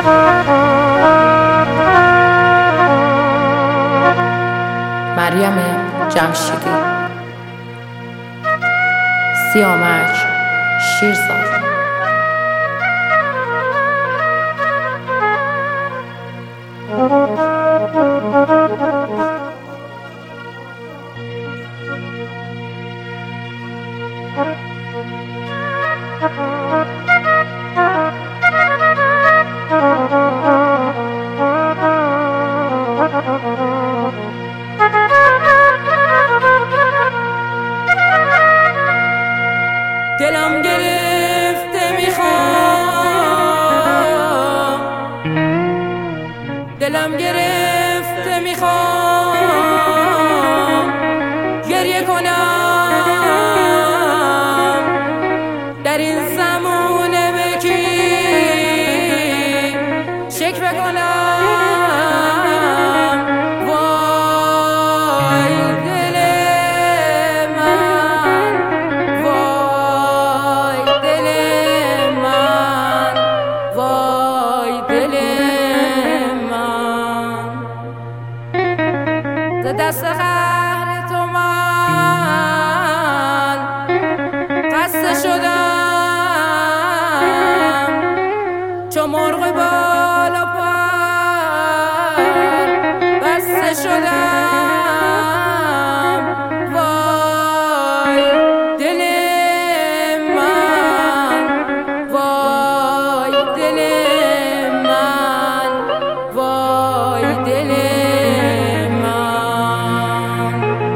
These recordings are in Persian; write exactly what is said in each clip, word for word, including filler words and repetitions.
مریم جمشیدی. سیامک شیرزاد. دلم گرفته میخوام، دلم گرفته میخوام گریه کنم در این زمونه بکی شکوه کنم. وای دل من، وای دل من، وای دل من. ز دست قهر تو من خسته شدم، چو مرغ بالا پر بسته شدم. وای دل من، وای دل من، وای دل من.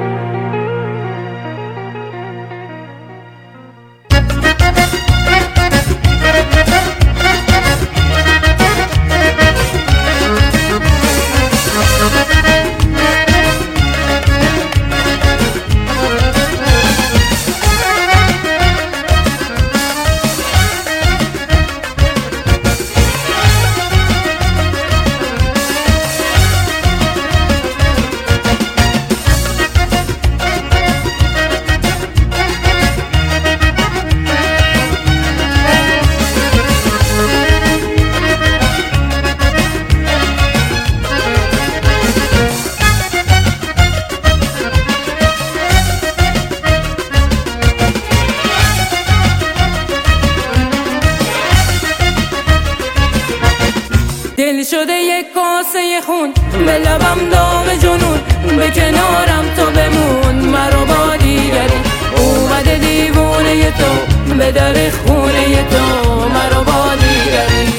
دل شده یک کاسه خون، به لبم داغ جنون، به کنارم تو بمون مرا با دیگری. اومده دیوونه تو به در خونه تو مرا با دیگری.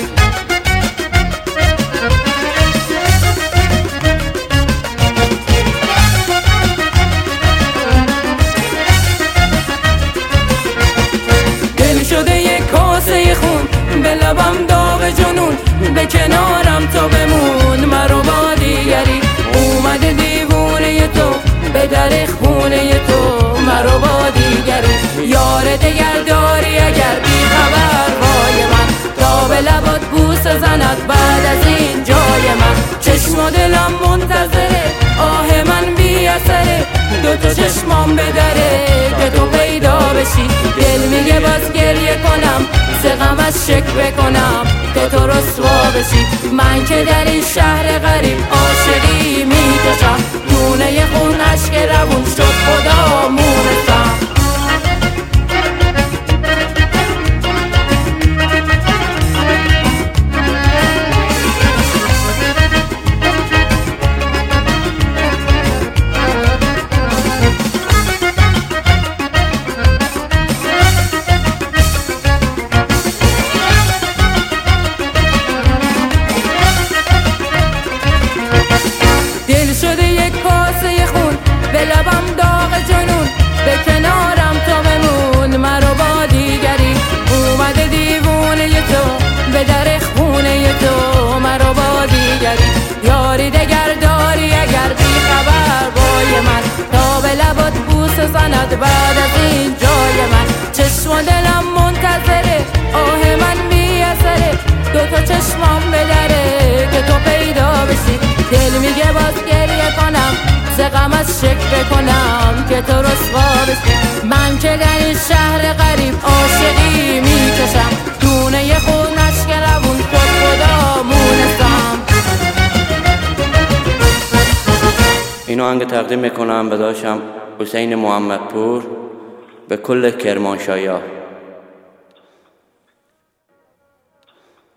دل شده یک کاسه خون، به لبم داغ جنون، به کنارم تو بمون مرا با دیگری. اومده دیوونه تو به در خونه تو مرا با دیگری. یار دگر داری اگر بی خبر وای من، تا به لبات بوس زند بعد از این جای من. چشم و دلم منتظره، آه من بی اثره، دو تا چشمام بدره که تو پیدا بشی. دل میگه باز گریه کنم، ز غمت شکوه کنم که تو رسوا بشی. من که در این شهر غریب عاشقی میکشم، دونه خون اشک روون شد خدا مونسم. دل شده یک کاسه خون، به لبم داغ جنون، به کنارم تو بمون مرا با دیگری. اومده دیوونه تو به در خونه تو مرا با دیگری. یاری دگر داری اگر بی خبر وای من، تا به لبات بوس زند بعد از این جای من. چشم و دلم منتظره، آه من بی اثره، دو تا چشمام بدره که تو پیدا بشی. دل میگه باز گریه کنم، ز غمت شکوه کنم که تو رسوا بشی. من که در این شهر غریب عاشقی میکشم، دونه خون اشک روون شد خدا مون این آهنگ تقدیم میکنم به داشتم حسین محمدپور به کل کرمانشاهی‌ها.